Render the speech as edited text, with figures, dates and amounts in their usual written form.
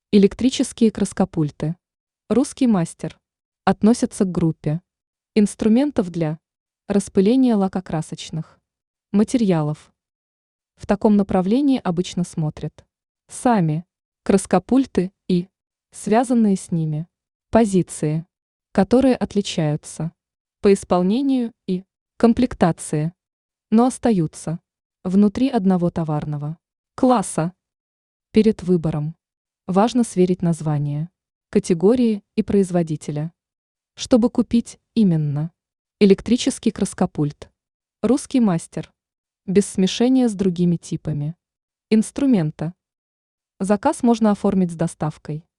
Электрические краскопульты. Русский мастер. Относятся к группе инструментов для распыления лакокрасочных материалов. В таком направлении обычно смотрят сами краскопульты и связанные с ними позиции, которые отличаются по исполнению и комплектации, но остаются внутри одного товарного класса. Перед выбором важно сверить название, категории и производителя, чтобы купить именно электрический краскопульт. Русский мастер. Без смешения с другими типами инструмента. Заказ можно оформить с доставкой.